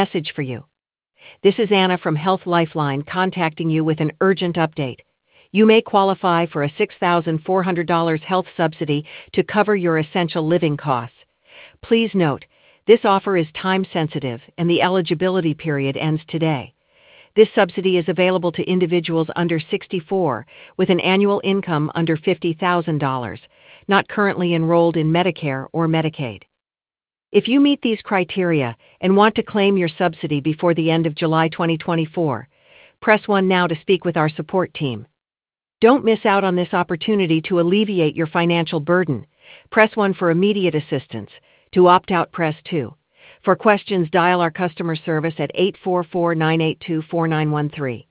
Message for you. This is Anna from Health Lifeline contacting you with an urgent update. You may qualify for a $6,400 health subsidy to cover your essential living costs. Please note, this offer is time sensitive and the eligibility period ends today. This subsidy is available to individuals under 64 with an annual income under $50,000, not currently enrolled in Medicare or Medicaid. If you meet these criteria and want to claim your subsidy before the end of July 2024, press 1 now to speak with our support team. Don't miss out on this opportunity to alleviate your financial burden. Press 1 for immediate assistance. To opt out, press 2. For questions, dial our customer service at 844-982-4913.